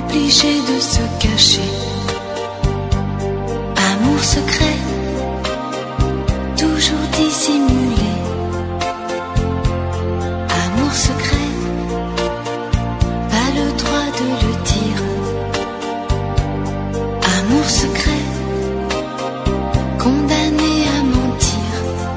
obligé de se cacher. Amour secret, toujours dissimulé. Amour secret, pas le droit de le dire. Amour secret, condamné à mentir.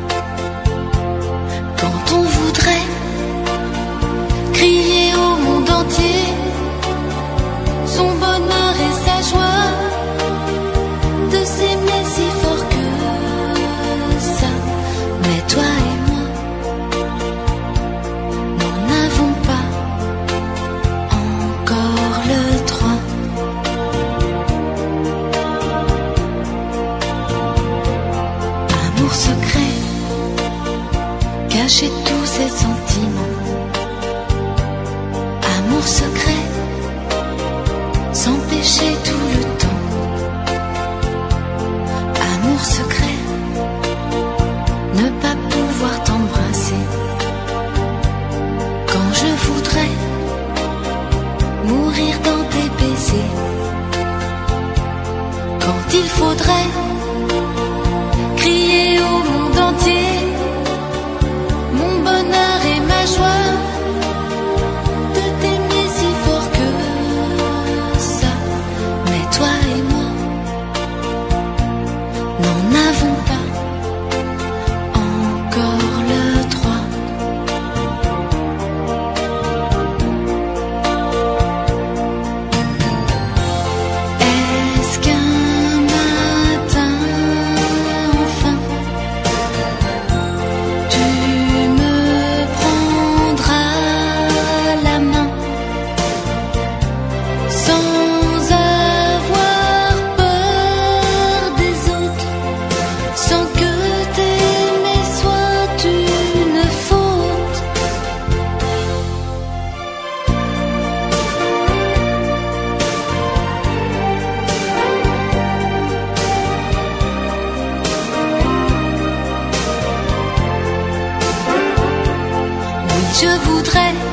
Quand on voudrait crier au monde entier son bonheur et sa joie, de s'aimer si fort que ça. Mais toi et moi, nous n'avons pas encore le droit. Amour secret, cacher tous ses sentiments. Amour secret, s'empêcher tout le temps. Amour secret, ne pas pouvoir t'embrasser. Quand je voudrais mourir dans tes baisers. Quand il faudrait crier au monde entier mon bonheur et ma joie, de t'aimer si fort que ça. Mais toi et moi, n'en avons pas encore le droit. Est-ce qu'un matin, enfin, tu me prendras la main, sans avoir peur des autres, sans que t'aimer soit une faute? Oui, je voudrais